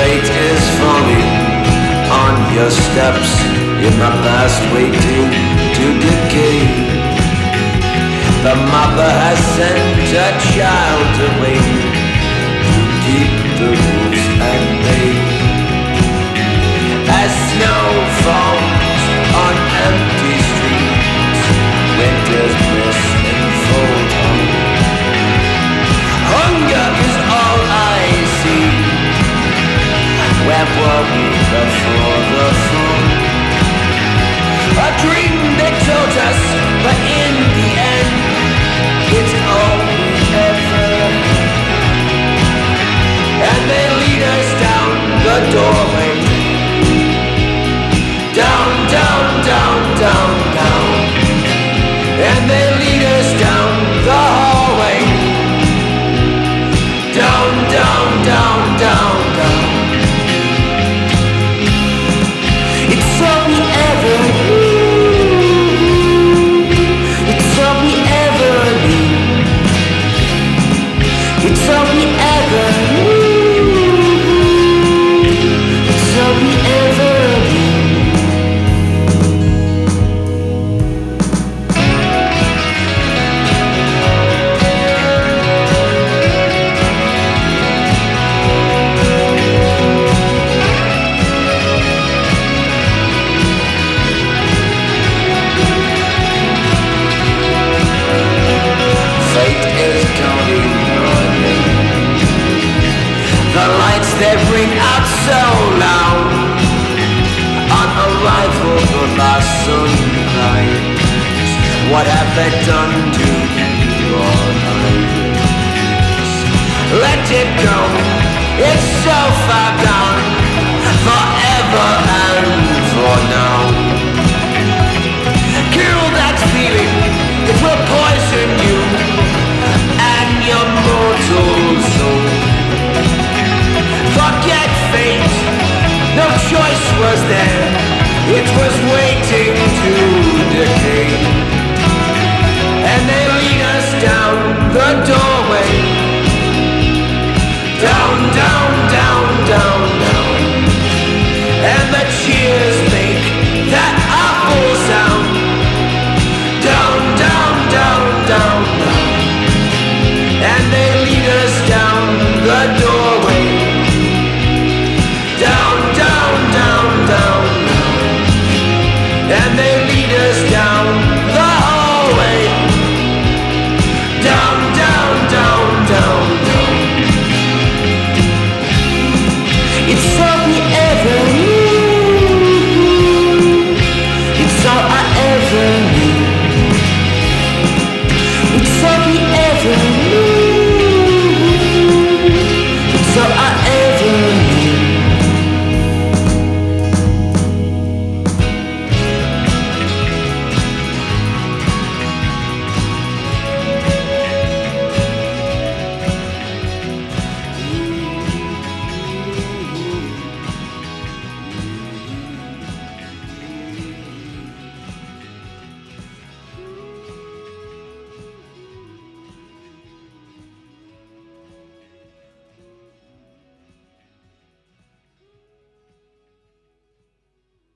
Fate is falling on your steps in the past, waiting to decay. The mother has sent her child away to keep the wolves at bay. As snow falls on empty streets, winter's bliss enfolds on. Hunger is all I see. Where were we before the fall? A dream they told us, but in the end, it's all we ever had. And they lead us down the doorway. Down, down, down, down, down. And they lead us down the hallway. Down, down, down, down, down. It's all we ever need. It's all we ever need. It's all we ever need. It's all we ever need. The lights they bring out so loud. On arrival the last sunrise. What have they done to your eyes? Let it go, it's so far gone. Forever and for now. Kill that feeling, it will poison you and your mortal soul. Forget fate, no choice was there. It was waiting to decay. And they lead us down the doorway.